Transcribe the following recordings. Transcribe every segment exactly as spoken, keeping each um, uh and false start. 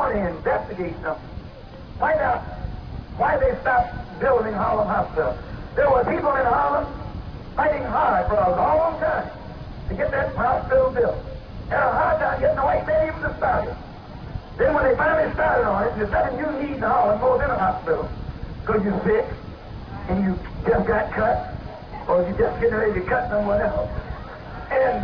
want to investigate something. Find out why they stopped building Harlem Hospital. There were people in Harlem fighting hard for a long time to get that hospital built. They had a hard time getting the white man even to start it. Then when they finally started on it, there's nothing you need in Harlem more than a hospital. Because you're sick, and you just got cut, or you're just getting ready to cut someone else. And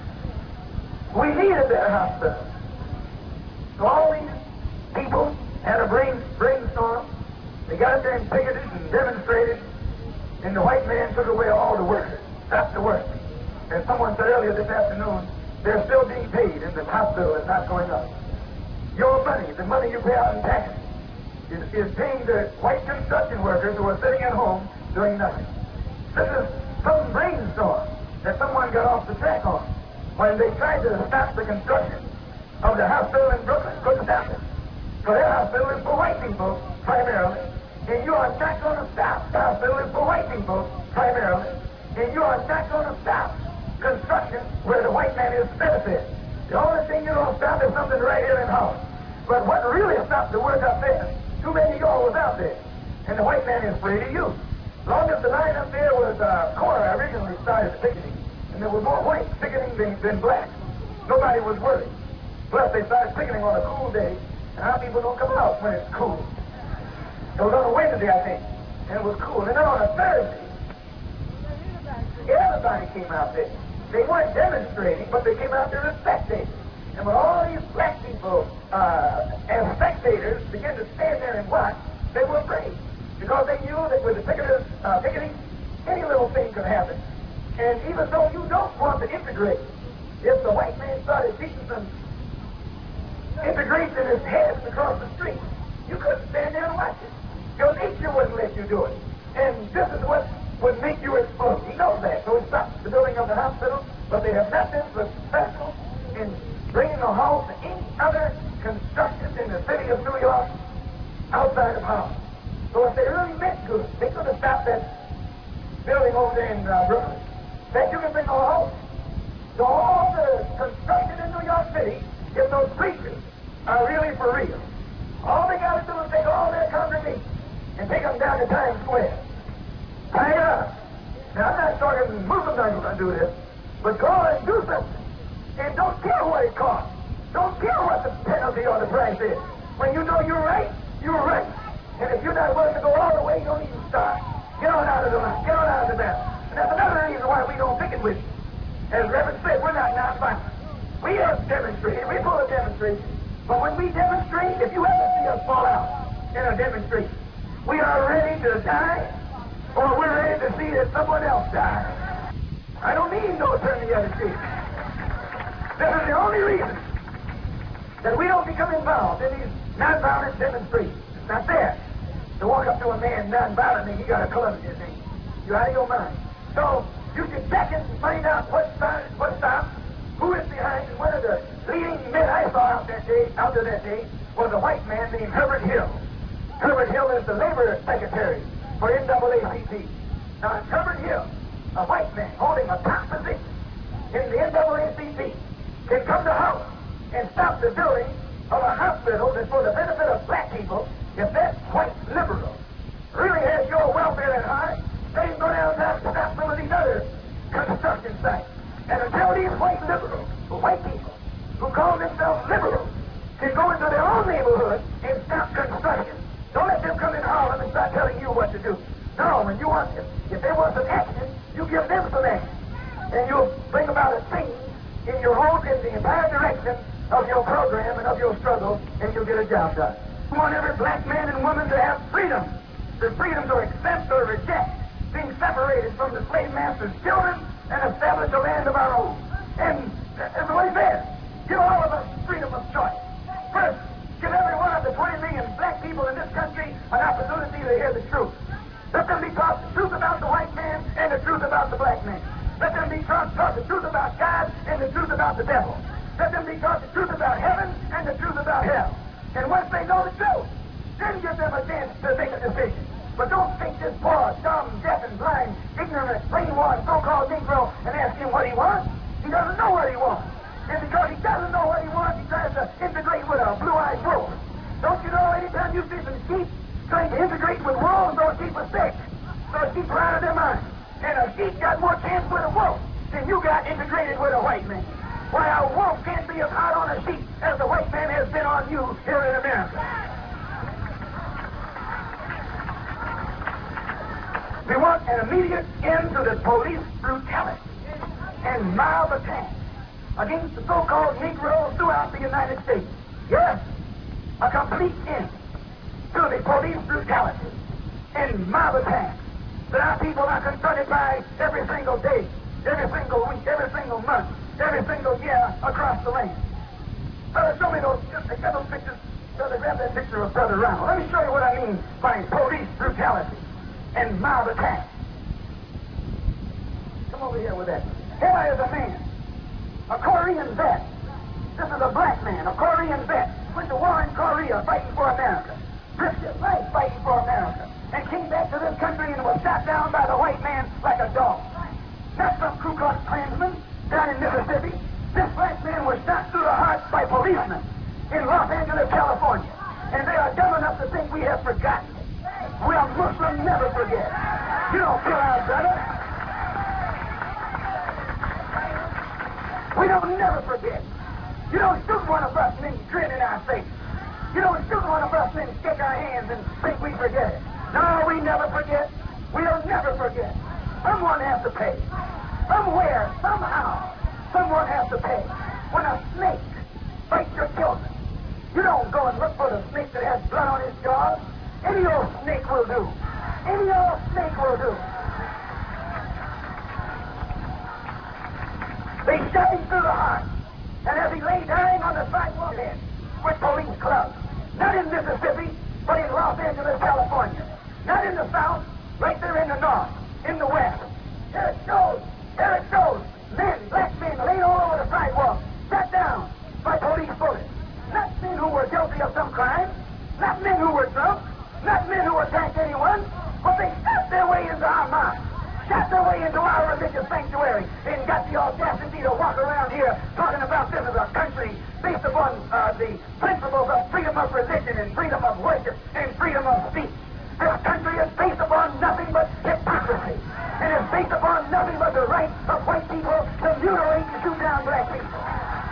we needed that hospital. So all these people had a brain, brainstorm. They got up there and picketed and demonstrated, and the white man took away all the workers. That's the work. As someone said earlier this afternoon, they're still being paid, and the hospital is not going up. Your money, the money you pay out in taxes, is, is paying the white construction workers who are sitting at home doing nothing. This is some brainstorm that someone got off the track on when they tried to stop the construction of the hospital in Brooklyn. Couldn't stop it. So their hospital is for white people, primarily. And you are not going to stop. The hospital is for white people, primarily. And you are not going to stop construction where the white man is benefited. The only thing you're going to stop is something right here in Harlem. But what really stopped the work up there, too many of y'all was out there. And the white man is free to use. Long as the line up there was uh, Cora originally started picketing, and there were more whites picketing than, than blacks. Nobody was worried. Plus, they started picketing on a cool day, and our people don't come out when it's cool. It was on a Wednesday, I think, and it was cool. And then on a Thursday, everybody came out there. They weren't demonstrating, but they came out there as spectators. And when all these black people, uh, as spectators, began to stand there and watch, they were afraid. Because they knew that with the picketers uh, picketing, any little thing could happen. And even though you don't want to integrate, if the white man started teaching some integration his heads across the street, you couldn't stand there and watch it. Your nature wouldn't let you do it. And this is what would make you explode. He knows that. So he stopped the building of the hospital, but they have not been successful in bringing a halt to any other construction in the city of New York outside of Harlem. So if they really meant good, they could have stopped that building over there in uh, Brooklyn. That you can bring a halt. So all the construction in New York City, if those preachers are really for real, all they got to do is take all their congregations and take them down to Times Square. Tie it up. Now, I'm not talking Muslims aren't going to do this, but go and do something. And don't care what it costs. Don't care what the penalty or the price is. When you know you're right, you're right. And if you're not willing to go all the way, you don't even start. Get on out of the line. Get on out of the battle. And that's another reason why we don't picket with you. As Reverend said, we're not nonviolent. We have demonstrated. We pull a demonstration. But when we demonstrate, if you ever see us fall out in a demonstration, we are ready to die, or we're ready to see that someone else dies. I don't need no turn the other cheek. This is the only reason that we don't become involved in these nonviolent demonstrations. It's not there. To walk up to a man nonviolently, he got a club in his hand. You're out of your mind. So you should check and find out what started, what stopped, who is behind, and one of the leading men I saw out that day, out there that day, was a white man named Herbert Hill. Herbert Hill is the labor secretary for N double A C P. Now, Herbert Hill, a white man holding a top position in the N double A C P, can come to Harlem and stop the building of a hospital that's for the benefit of black people. If that white liberal really has your welfare at heart, they can go downtown and stop some of these other construction sites. And until these white liberals, white people, who call themselves liberals, can go into their own neighborhood and stop construction, don't let them come in Harlem and start telling you what to do. No, when you want them, if they want some action, you give them some action. And you'll bring about a change in your whole, in the entire direction of your program and of your struggle, and you'll get a job done. We want every black man and woman to have freedom. The freedom to accept or reject being separated from the slave master's children and establish a land of our own. And that's what he says. Give all of us freedom of choice. First, give every one of the twenty million black people in this country an opportunity to hear the truth. Let them be taught the truth about the white man and the truth about the black man. Let them be taught, taught the truth about God and the truth about the devil. Let them be taught the truth about heaven and the truth about hell. And once they know the truth, then give them a chance to make a decision. But don't take this poor, dumb, deaf, and blind, ignorant, brainwashed, so-called Negro and ask him what he wants. He doesn't know what he wants. And because he doesn't know what he wants, he tries to integrate with a blue-eyed wolf. anytime you see some sheep trying to integrate with wolves, those sheep are sick. Those sheep are out of their mind. And a sheep got more chance with a wolf than you got integrated with a white man. Why, a wolf can't be as hard on a sheep as the white man has been on you here in America. We want an immediate end to the police brutality and mob attacks against the so-called Negroes throughout the United States. Yes, a complete end to the police brutality and mob attacks that our people are confronted by every single day, every single week, every single month, every single year across the land. Brother, show me those, just get those pictures. Brother, grab that picture of Brother Ronald. Let me show you what I mean by police brutality and mob attacks. Come over here with that. Here is a man, a Korean vet. This is a black man, a Korean vet. Went to war in Korea fighting for America. Risked his life fighting for America. And came back to this country and was shot down by the white man like a dog. Not some Ku Klux Klansman down in Mississippi. This black man was shot through the heart by policemen in Los Angeles, California. And they are dumb enough to think we have forgotten. We are Muslims, never forget. You don't kill our brother. We don't never forget. You don't shoot one of us and then grin in our face. You don't shoot one of us and then shake our hands and think we forget it. No, we never forget. We'll never forget. Someone has to pay. Somewhere, somehow, someone has to pay. When a snake bites your children, you don't go and look for the snake that has blood on his jaws. Any old snake will do. Any old snake will do. They shot him through the heart. And as he lay dying on the sidewalk with police clubs, not in Mississippi, but in Los Angeles, California. Not in the South, right there in the North, in the West. There it shows, there it shows, men, black men laid all over the sidewalk, shot down by police bullets. Not men who were guilty of some crime, not men who were drunk, not men who attacked anyone, but they shot their way into our minds, shot their way into our religious sanctuary, and got the audacity to walk around here talking about this as a country based upon uh, the principles of freedom of religion and freedom of worship and freedom of speech. This country is based upon nothing but hypocrisy, and is based upon nothing but the right of white people to mutilate and shoot down black people.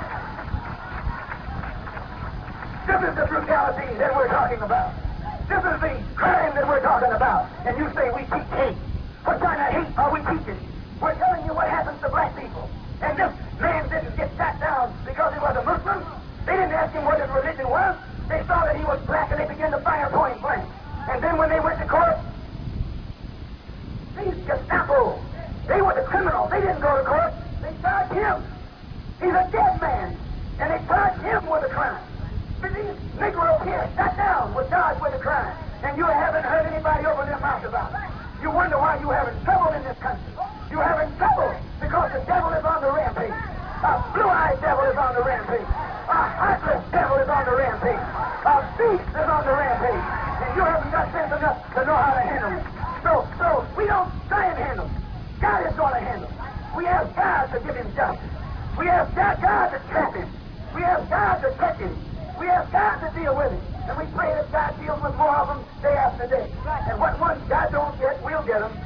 This is the brutality that we're talking about. This is the crime that we're talking about. And you say we teach hate. What kind of hate are we teaching? We're telling you what happens to black people. And this man didn't get shot down because he was a Muslim. They didn't ask him what his religion was. They saw that he was black and they began to fire point blank. And then when they went to court, these Gestapo, they were the criminals. They didn't go to court. They charged him. He's a dead man. And they charged him with a crime. But these Negroes here shot down were charged with a crime. And you haven't heard anybody open their mouth about it. You wonder why you having trouble in this country. You having trouble because the devil is on the rampage. A blue-eyed devil is on the rampage. A heartless devil is on the rampage. A beast is on the rampage. And you haven't got sense enough to know how to handle it. So, so we don't try and handle it. God is going to handle it. We have God to give him justice. We have God, God to trap him. We have God to catch him. We have God to deal with him. And we pray that God deals with more of them day after day. And what ones God don't get, we'll get them.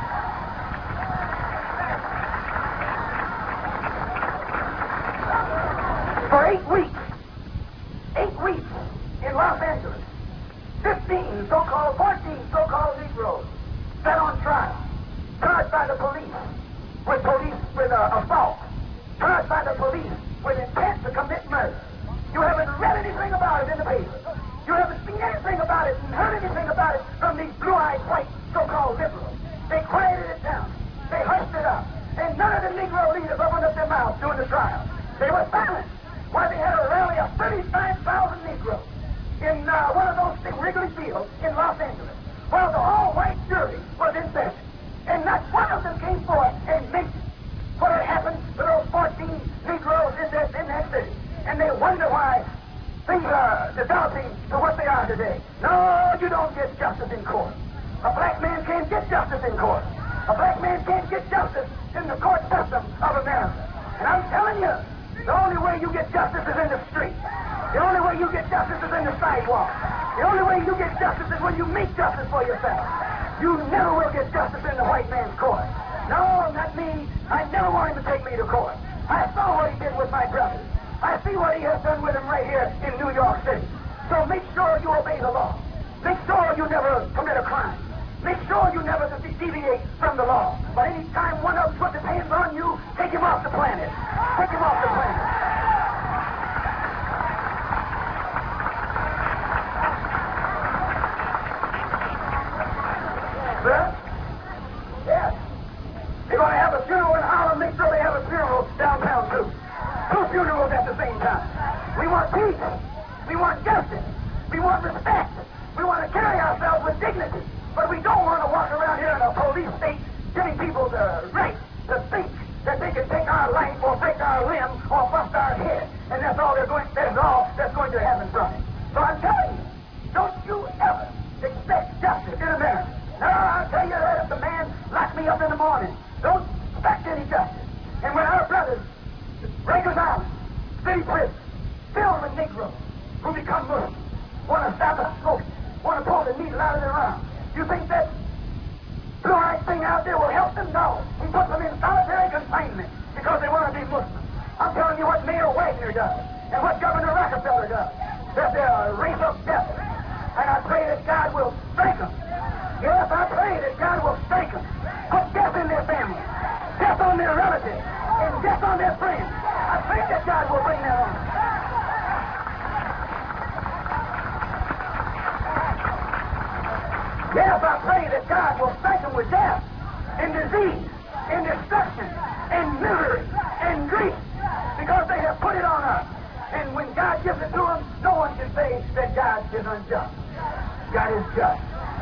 For eight weeks, eight weeks in Los Angeles, fifteen so-called, fourteen so-called Negroes sat on trial, charged by the police with police with uh, assault, charged by the police with intent to commit murder. You haven't read anything about it in the paper. You haven't seen anything about it and heard anything about it from these blue-eyed white so-called liberals. They quieted it down. They hushed it up. And none of the Negro leaders opened up their mouths during the trial. They were silent. Why, they had a rally of thirty-five thousand Negroes in uh, one of those big Wrigley Fields in Los Angeles, while the all-white jury was in session. And not one of them came forth and mentioned what had happened to those fourteen Negroes in that, in that city. And they wonder why things are developing to what they are today. No, you don't get justice in court. A black man can't get justice in court. A black man can't get justice in the court system of America. And I'm telling you, the only way you get justice is in the street. The only way you get justice is in the sidewalk. The only way you get justice is when you make justice for yourself. You never will get justice in the white man's court. No, not me. I never want him to take me to court. I saw what he did with my brothers. I see what he has done with them right here in New York City. So make sure you obey the law. Make sure you never commit a crime. Make sure you never deviate from the law. But any time one of them puts his hands on you, take him off the planet. Take him off the planet. Sir? Yes. They're going to have a funeral in Harlem. Make sure they have a funeral downtown, too. Two funerals at the same time. We want peace. We want justice. We want respect. We want to carry ourselves with dignity. But we don't want to walk around here in a police state giving people the right to think that they can take our life or break our limb or bust our head. And that's all they're going, that's all that's going to happen from it. So I'm telling you, don't you ever expect justice in America. No, I'll tell you that if the man locked me up in the morning, don't expect any justice. And when our brothers, Rikers Island, city prison, filled with Negroes who become Muslims, want to stop us smoking, want to pull the needle out of their arm, you think that fluoride thing out there will help them? No. We put them in solitary confinement because they want to be Muslims. I'm telling you what Mayor Wagner does and what Governor Rockefeller does. That they're a race of devils. And I pray that God will strike them. Yes, I pray that God will strike them. Put death in their families, death on their relatives, and death on their friends. I pray that God will bring that on. Yes, I pray that God will strike them with death and disease and destruction and misery and grief because they have put it on us. And when God gives it to them, no one can say that God is unjust. God is just.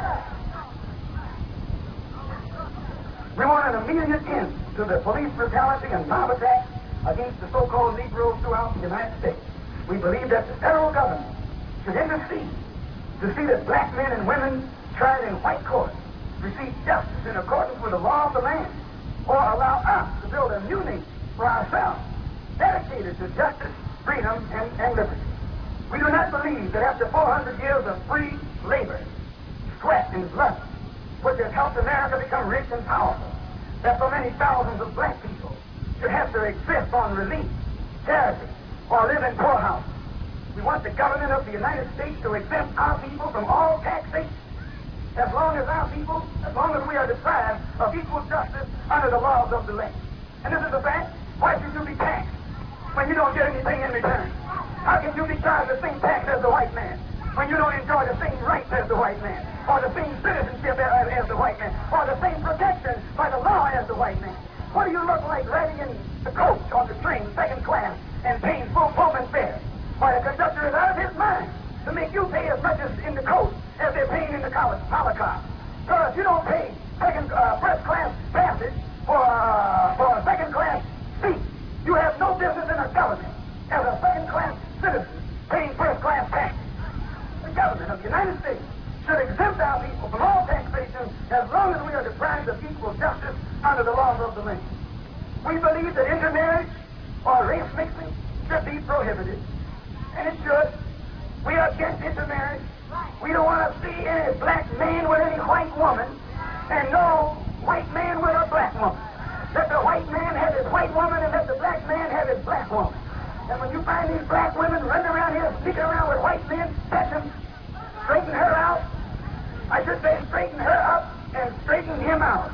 We want an immediate end to the police brutality and mob attacks against the so-called Negroes throughout the United States. We believe that the federal government should intercede to see that black men and women tried in white courts receive justice in accordance with the law of the land, or allow us to build a new nation for ourselves, dedicated to justice, freedom, and, and liberty. We do not believe that after four hundred years of free labor, sweat, and blood, which has helped America become rich and powerful, that so many thousands of black people should have to exist on relief, charity, or live in poorhouses. We want the government of the United States to exempt our people from all taxation, as long as our people, as long as we are deprived of equal justice under the laws of the land. And this is a fact. Why should you be taxed when you don't get anything in return? How can you be charged the same tax as the white man when you don't enjoy the same rights as the white man, or the same citizenship as, as the white man, or the same protection by the law as the white man? What do you look like riding in the coach on the train, second class, and paying full Pullman fare? Why, the conductor is out of his mind to make you pay as much as in the coach as they're paying in the college car. So if you don't pay second uh, first class passage for, uh, for a second class seat, you have no business in a government as a second class citizen paying first class tax. The government of the United States should exempt our people from all taxation as long as we are deprived of equal justice under the laws of the land. We believe that intermarriage or race mixing should be prohibited, and it should. We are against intermarriage. We don't want to see any black man with any white woman, and no white man with a black woman. Let the white man have his white woman, and let the black man have his black woman. And when you find these black women running around here, sneaking around with white men, catch them, straighten her out. I should say straighten her up and straighten him out.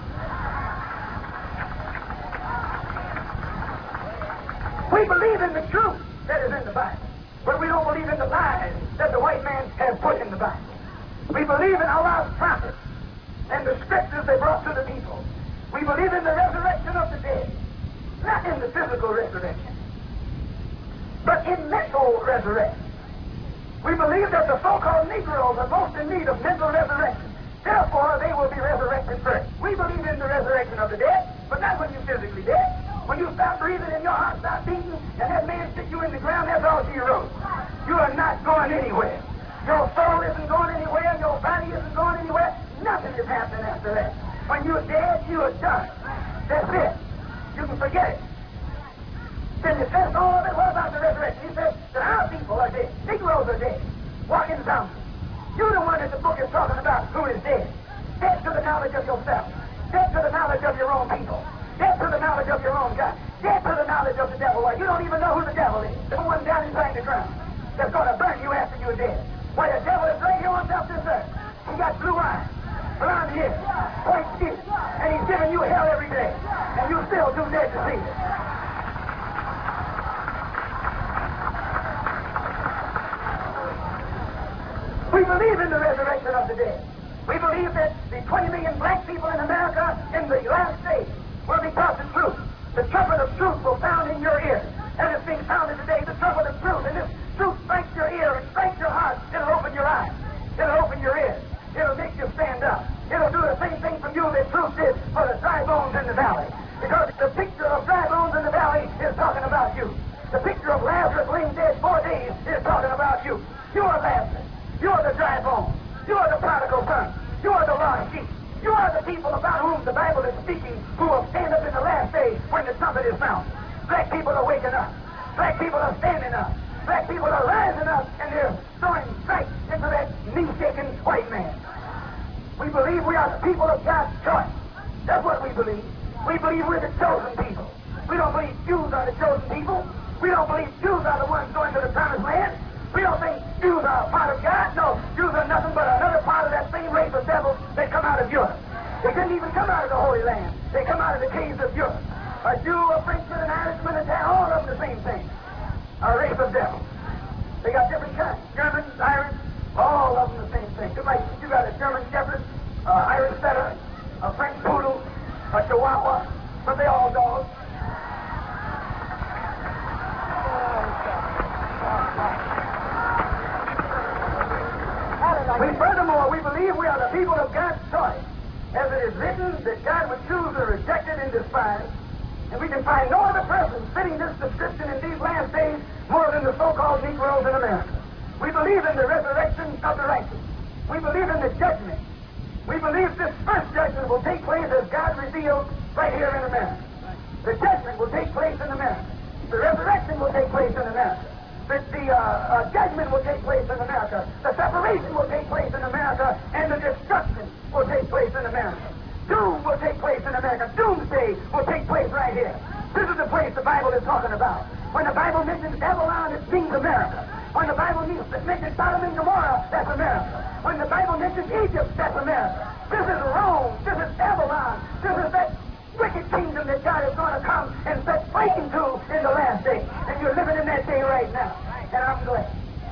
We believe in the truth that is in the Bible, but we don't believe in the lies that the white man has put in the Bible. We believe in Allah's prophets and the scriptures they brought to the people. We believe in the resurrection of the dead, not in the physical resurrection, but in mental resurrection. We believe that the so-called Negroes are most in need of mental resurrection. Therefore, they will be resurrected first. We believe in the resurrection of the dead, but not when you're physically dead. When you stop breathing and your heart stops beating, and that man stick you in the ground, that's all she wrote. You are not going anywhere. Your soul isn't going anywhere. Your body isn't going anywhere. Nothing is happening after that. When you're dead, you are done. That's it. You can forget it. Then you said all of it. What about the resurrection? He said that our people are dead. Negroes are dead. Walking zombies. You're the one that the book is talking about who is dead. Dead to the knowledge of yourself. Dead to the knowledge of your own people. Dead to the knowledge of your own God. Dead to the knowledge of the devil. Well, you don't even know who the devil is. The one down inside the ground that's going to burn you after you're dead. Why, the devil is right here on top of this earth. He got blue eyes, blonde hair, white skin, and he's giving you hell every day. And you still too dead to see it. We believe in the resurrection of the dead. We believe that the twenty million black people in America in the last days will be taught the truth. The trumpet of truth will sound in your ear. And it's being sounded today, the trumpet of truth. And this truth strikes your ear and strikes your heart. It'll open your eyes. It'll open your ears. It'll make you stand up. It'll do the same thing for you that truth did for the dry bones in the valley. Because the picture of dry bones in the valley is talking about you. The picture of Lazarus laying dead four days is talking about you. You are Lazarus. You are the dry bones. You are the prodigal son. You are the lost sheep. You are the people about whom the Bible is speaking who will stand up in the last day when the trumpet is sounded. Black people are waking up. Black people are standing up. Black people are rising up, and they're throwing strikes into that knee-shaking white man. We believe we are the people of God's choice. That's what we believe. We believe we're the chosen people. We don't believe Jews are the chosen people. We don't believe Jews are the ones going to the promised land. We don't think Jews are a part of God. No, Jews are nothing but another part of that same race of devils that come out of Europe. They couldn't even come out of the Holy Land. They come out of the caves of Europe. A Jew, a Frenchman, an Irishman, and all of them the same thing. A race of devils. They got different kinds. Germans, Irish, all of them the same thing. Just like you got a German Shepherd, uh, Irish Setter, a French Poodle, a Chihuahua, but they all dogs. We, furthermore, we believe we are the people of God's choice. As it is written that God would choose the rejected and despised, and we can find no other person fitting this description in these last days more than the so-called Negroes in America. We believe in the resurrection of the righteous. We believe in the judgment. We believe this first judgment will take place as God revealed right here in America. The judgment will take place in America. The resurrection will take place in America. The, the uh, uh, judgment will take place in America. The separation will take place in America. And the destruction will take place in America. Doom will take place in America. Doomsday will take place right here. This is the place the Bible is talking about. When the Bible mentions Babylon, it means America. When the Bible mentions Sodom and Gomorrah, that's America. When the Bible mentions Egypt, that's America. This is Rome. This is Babylon. This is that wicked kingdom that God is going to come and set fighting to in the last day. And you're living in that day right now. And I'm glad.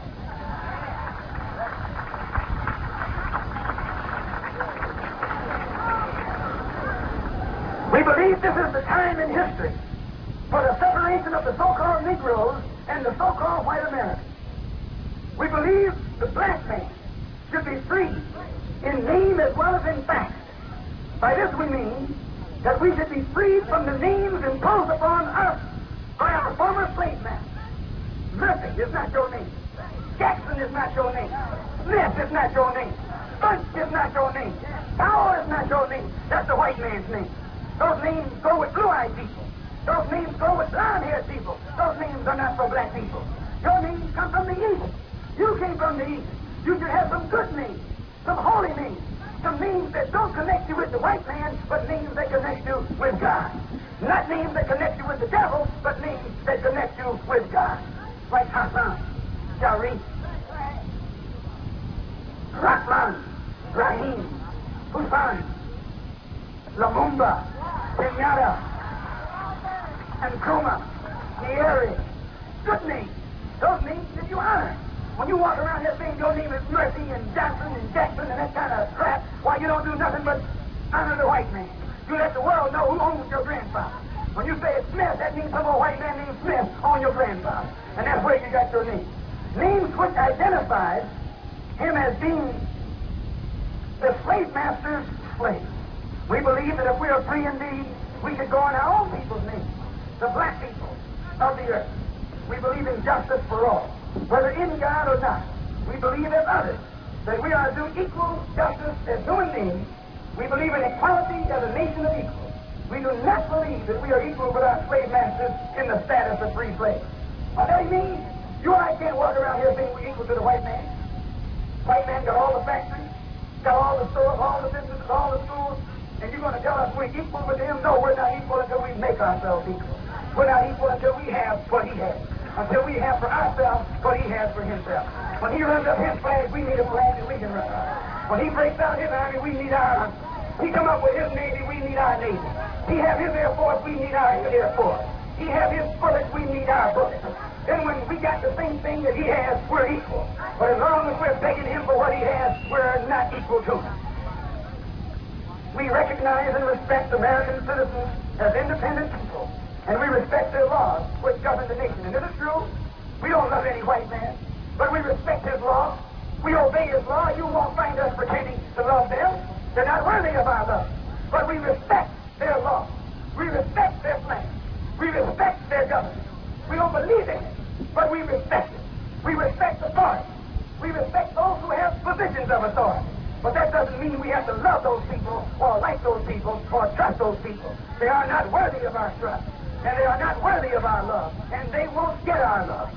We believe this is the time in history for the separation of the so-called Negroes and the so-called white Americans. We believe the black man should be free in name as well as in fact. By this we mean that we should be freed from the names imposed upon us by our former slave masters. Murphy is not your name. Jackson is not your name. Smith is not your name. Bunch is not your name. Powell is not your name. That's the white man's name. Those names go with blue-eyed people. Those names go with blonde-haired people. Those names are not for black people. Your names come from the east. You came from the east. You should have some good names, some holy names, some names that don't connect you with the white man, but names that connect you with God. Not names that connect you with the devil, but names that connect you with God. Like Hassan, Sharif, Rahman, Rahim, Hussein, Lumumba, Kenyatta, and Nkrumah, Nyeri. Good names. Those names that you honor. When you walk around here saying your name is Murphy and Johnson and Jackson and that kind of crap, why you don't do nothing but honor the white man. You let the world know who owns your grandfather. When you say it's Smith, that means some old white man named Smith on your grandfather. And that's where you got your name. Names which identified him as being the slave master's slave. We believe that if we are free indeed, we should go on our own people's names, the black people of the earth. We believe in justice for all, whether in God or not. We believe as others that we are to do equal justice as human beings. We believe in equality as a nation of equals. We do not believe that we are equal with our slave masters in the status of free slaves. What that means, you and I can't walk around here saying we're equal to the white man. White man got all the factories, got all the stores, all the businesses, all the schools, and you're going to tell us we're equal with him? No, we're not equal until we make ourselves equal. We're not equal until we have what he has. Until we have for ourselves what he has for himself. When he runs up his flag, we need a flag that we can run. When he breaks out his army, we need our army. He come up with his navy, we need our navy. He have his air force, we need our air force. He have his bullets, we need our bullets. Then when we got the same thing that he has, we're equal. But as long as we're begging him for what he has, we're not equal to him. We recognize and respect American citizens as independent people, and we respect their laws which govern the nation. And it is true, we don't love any white man, but we respect his law. We obey his law. You won't find us pretending to love them. They're not worthy of our love. But we respect their law. We respect their plan. We respect their government. We don't believe in it, but we respect it. We respect authority. We respect those who have positions of authority. But that doesn't mean we have to love those people or like those people or trust those people. They are not worthy of our trust, and they are not worthy of our love, and they won't get our love.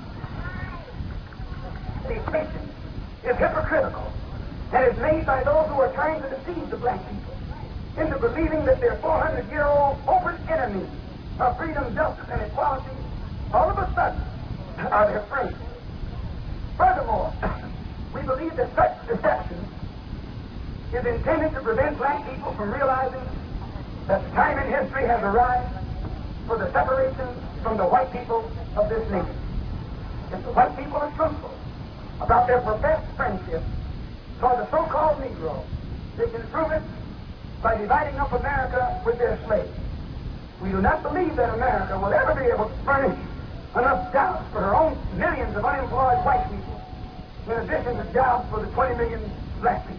The nation is hypocritical and is made by those who are trying to deceive the black people into believing that their four hundred year old open enemies of freedom, justice, and equality all of a sudden are their friends. Furthermore, we believe that such deception is intended to prevent black people from realizing that the time in history has arrived for the separation from the white people of this nation. If the white people are truthful about their professed friendship toward the so-called Negro, they can prove it by dividing up America with their slaves. We do not believe that America will ever be able to furnish enough jobs for her own millions of unemployed white people, in addition to jobs for the twenty million black people.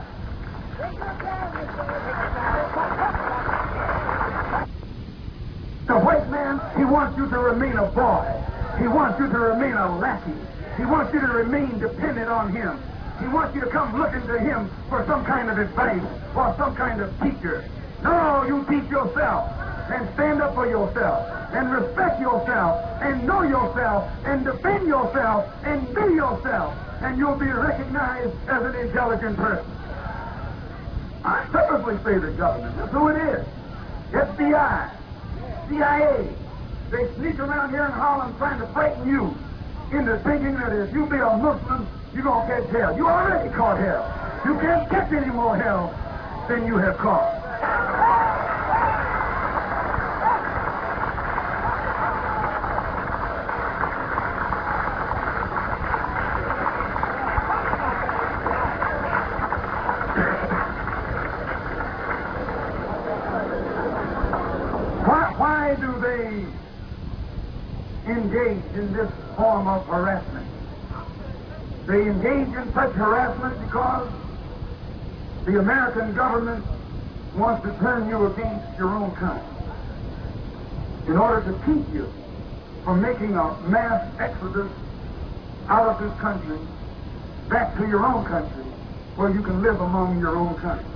The white man, he wants you to remain a boy. He wants you to remain a lackey. He wants you to remain dependent on him. He wants you to come looking to him for some kind of advice or some kind of teacher. No, you teach yourself and stand up for yourself and respect yourself and know yourself and defend yourself and be yourself, and you'll be recognized as an intelligent person. I purposely say the government. That's who it is. F B I, C I A. They sneak around here in Harlem trying to frighten you into thinking that if you be a Muslim, you're going to catch hell. You already caught hell. You can't catch any more hell than you have caught. Engage in this form of harassment. They engage in such harassment because the American government wants to turn you against your own kind in order to keep you from making a mass exodus out of this country back to your own country where you can live among your own country.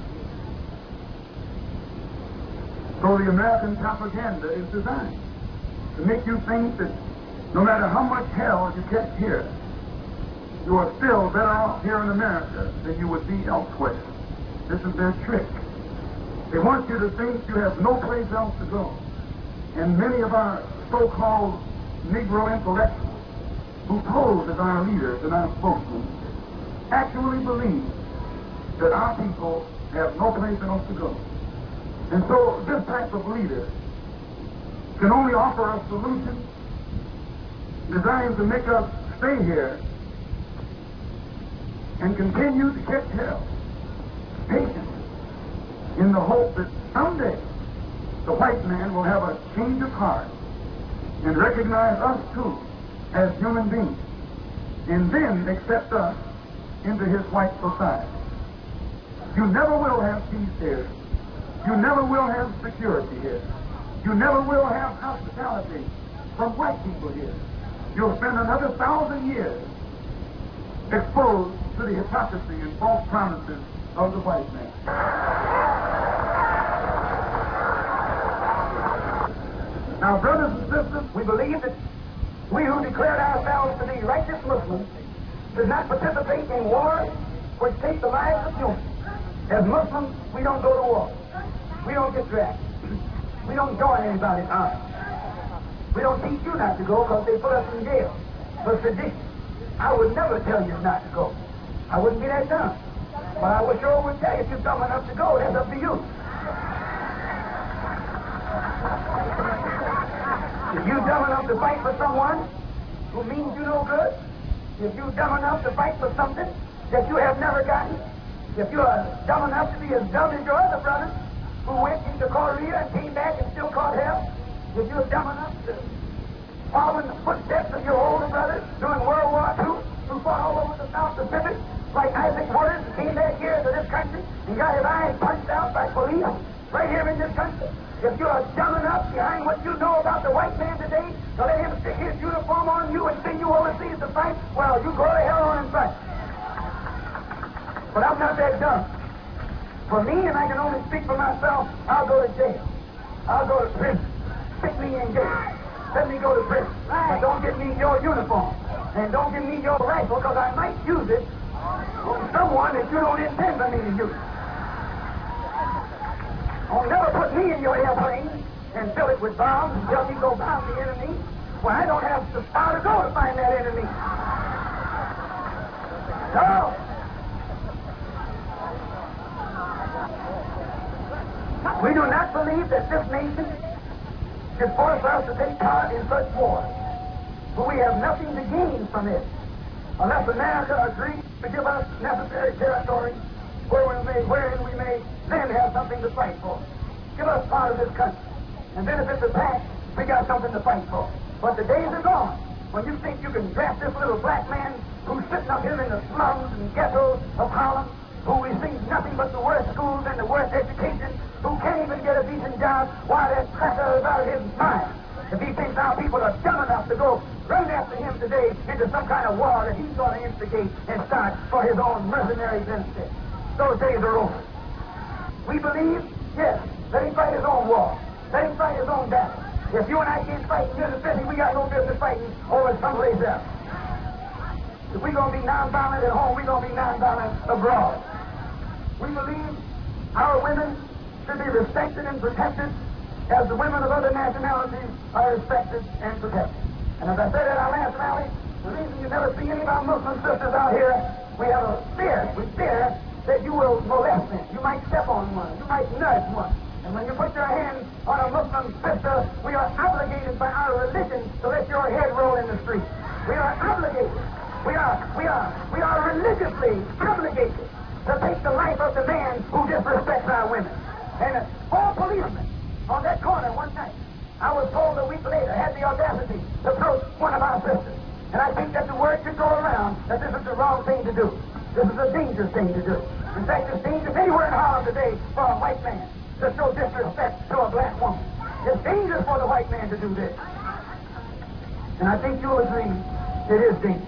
So the American propaganda is designed to make you think that no matter how much hell you catch here, you are still better off here in America than you would be elsewhere. This is their trick. They want you to think you have no place else to go. And many of our so-called Negro intellectuals who pose as our leaders and our spokesmen actually believe that our people have no place else to go. And so this type of leader can only offer us solutions designed to make us stay here and continue to catch hell patiently in the hope that someday the white man will have a change of heart and recognize us too as human beings and then accept us into his white society. You never will have peace here. You never will have security here. You never will have hospitality from white people here. You'll spend another thousand years exposed to the hypocrisy and false promises of the white man. Now, brothers and sisters, we believe that we who declared ourselves to be righteous Muslims should not participate in wars which take the lives of humans. As Muslims, we don't go to war. We don't get drafted. We don't join anybody's army. We don't teach you not to go because they put us in jail for sedition. I would never tell you not to go. I wouldn't be that dumb. But I would sure would tell you if you're dumb enough to go, that's up to you. If you're dumb enough to fight for someone who means you no good, if you're dumb enough to fight for something that you have never gotten, if you're dumb enough to be as dumb as your other brother who went into Korea and came back and still caught hell, if you're dumb enough to follow in the footsteps of your older brothers during World War Two, who fought all over the South Pacific, like Isaac Waters, and came back here to this country and got his eyes punched out by police right here in this country. If you're dumb enough behind what you know about the white man today to let him stick his uniform on you and send you overseas to fight, well, you go to hell on and fight. But I'm not that dumb. For me, and I can only speak for myself, I'll go to jail. I'll go to prison. Stick me in jail. Let me go to prison. But don't give me your uniform. And don't give me your rifle, because I might use it on someone that you don't intend for me to use. Don't never put me in your airplane and fill it with bombs and tell me to go bomb the enemy. Well, I don't have the power to go to find that enemy. No. We do not believe that this nation should force us to take part in such wars. For we have nothing to gain from it, unless America agrees to give us necessary territory where we may, wherein we may then have something to fight for. Give us part of this country. And then if it's attacked, we got something to fight for. But the days are gone when you think you can draft this little black man who's sitting up here in the slums and ghettos of Harlem, who receives nothing but the worst schools and the worst education, who can't even get a decent job while that cracker is out of his mind. If he thinks our people are dumb enough to go run after him today into some kind of war that he's going to instigate and start for his own mercenary benefit. Those days are over. We believe, yes, let him fight his own war. Let him fight his own battle. If you and I can't fight in Mississippi, we got no business fighting over someplace else. If we're going to be nonviolent at home, we're going to be nonviolent abroad. We believe our women should be respected and protected as the women of other nationalities are respected and protected. And as I said at our last rally, the reason you never see any of our Muslim sisters out here, we have a fear, we fear that you will molest them. You might step on one, you might nudge one. And when you put your hand on a Muslim sister, we are obligated by our religion to let your head roll in the street. We are obligated. We are, we are, we are religiously obligated to take the life of the man who disrespects our women. And uh, four policemen on that corner one night, I was told a week later, had the audacity to approach one of our sisters. And I think that the word should go around that this is the wrong thing to do. This is a dangerous thing to do. In fact, it's dangerous anywhere in Harlem today for a white man to show disrespect to a black woman. It's dangerous for the white man to do this. And I think you'll agree it is dangerous.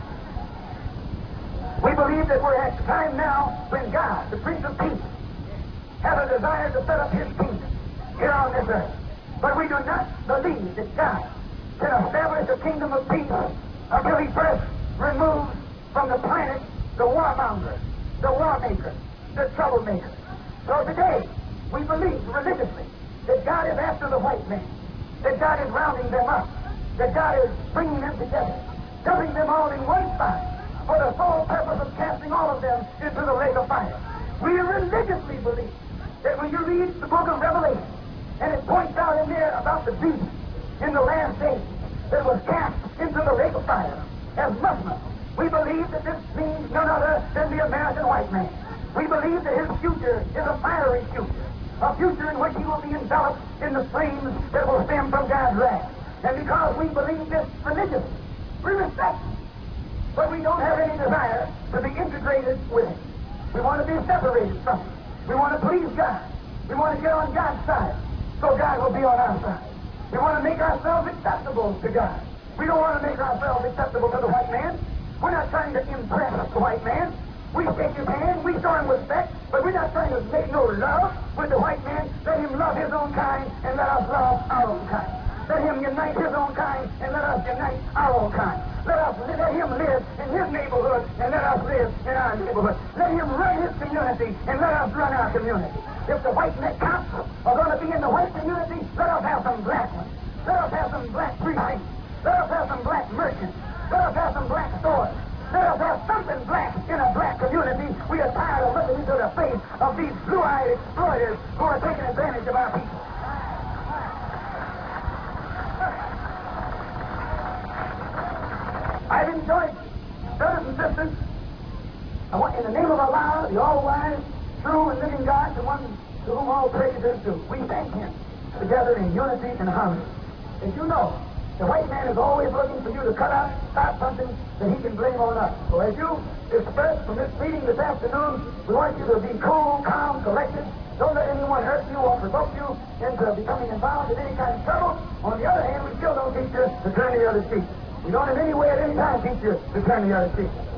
We believe that we're at the time now when God, the Prince of Peace, has a desire to set up his kingdom here on this earth. But we do not believe that God can establish a kingdom of peace until he first removes from the planet the warmongers, the war makers, the troublemakers. So today, we believe religiously that God is after the white man, that God is rounding them up, that God is bringing them together, dumping them all in one spot for the sole purpose of casting all of them into the lake of fire. We religiously believe that when you read the book of Revelation, and it points out in there about the beast in the last days that was cast into the lake of fire as Muslims, we believe that this means none other than the American white man. We believe that his future is a fiery future, a future in which he will be enveloped in the flames that will stem from God's wrath. And because we believe this religiously, we respect it, but we don't have any desire to be integrated with it. We want to be separated from it. We want to please God. We want to get on God's side, so God will be on our side. We want to make ourselves acceptable to God. We don't want to make ourselves acceptable to the white man. We're not trying to impress the white man. We shake his hand, we show him respect, but we're not trying to make no love with the white man. Let him love his own kind and let us love our own kind. Let him unite his own kind, and let us unite our own kind. Let us let him live in his neighborhood, and let us live in our neighborhood. Let him run his community, and let us run our community. If the white net council are going to be in the white community, let us have some black ones. Let us have some black precincts. Let us have some black merchants. Let us have some black stores. Let us have something black in a black community. We are tired of looking into the face of these blue-eyed exploiters who are taking advantage of our people. I've enjoyed, brothers and sisters, I want, in the name of Allah, the all-wise, true and living God, the one to whom all praise is due, we thank him together in unity and harmony. As you know, the white man is always looking for you to cut out, start something that he can blame on us. So as you expressed from this meeting this afternoon, we want you to be cool, calm, collected. Don't let anyone hurt you or provoke you into becoming involved in any kind of trouble. On the other hand, we still don't teach you to turn the other cheek. We don't in any way at any time teach you to turn the other cheek.